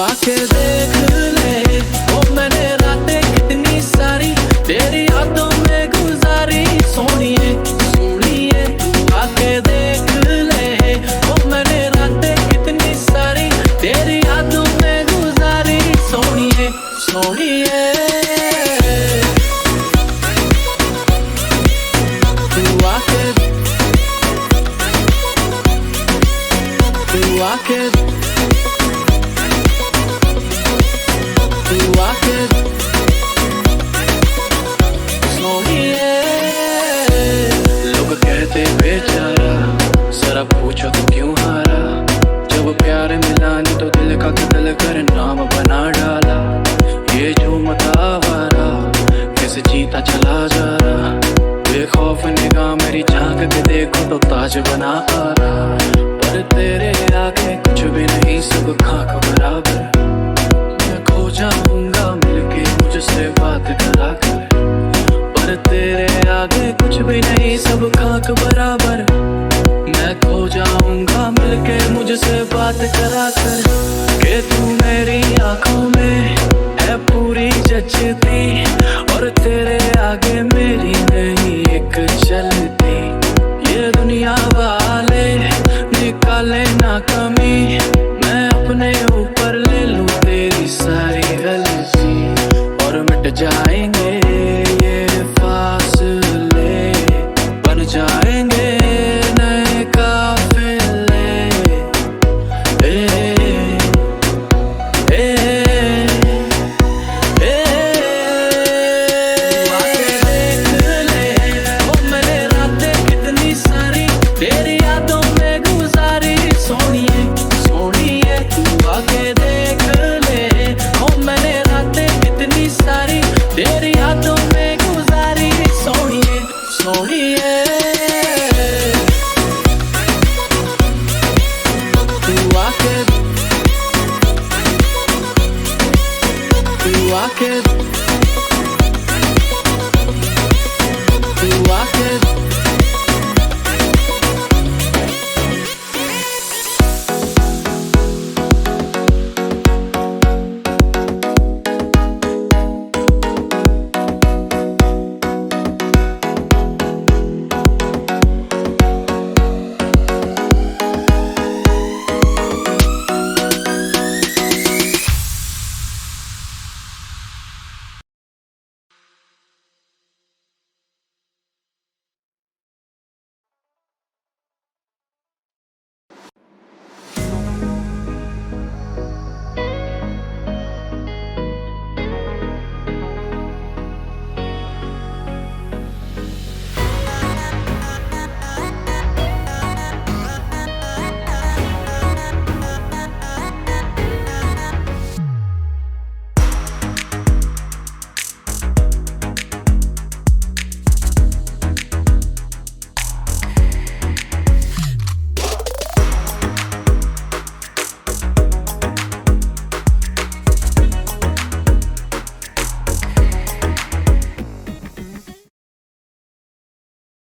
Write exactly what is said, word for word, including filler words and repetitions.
आके देख ले ओ मैंने रातें कितनी सारी तेरी यादों में गुजारी। सोनिए सोनिए तू आके देख ले ओ मैंने रातें कितनी सारी तेरी यादों में गुजारी। सोनिए सोनिए तू आके तू आके तू आके सोनिए। लोग कहते बेचारा जरा पूछो तो क्यों हारा, जब प्यार मिला नहीं तो दिल का कत्ल कर नाम बना डाला। ये जो मतावारा कैसे जीता चला जा रहा, बेखौफ निगाह मेरी झांक के देखो तो ताज बना आ रहा। पर तेरे आगे कुछ भी नहीं सब खाक बराबर, मैं खो जाऊंगा मिलके मुझसे बात करा कर। पर तेरे आगे कुछ भी नहीं सब खाक बराबर, मैं खो जाऊंगा मिलके मुझसे बात करा कर। के तू मेरी आंखों में है पूरी जचती और तेरे आगे मेरी नहीं एक चलती। ये दुनिया वाले निकाले ना कमी, मैं अपने ऊपर ले लूं तेरी सारी गलती। और मिट जाएंगे ये फासले, बन जाएंगे नए काफिले। ए, ए, ए, तू आके देख ले ओ मैंने रातें कितनी सारी तेरी यादों में गुजारी। सोनिए सोनिए तू आके देख ले ओ मैंने रातें कितनी सारी तेरी यादों में गुजारी। सोनिए सोनिए तू आके तू आके तू आके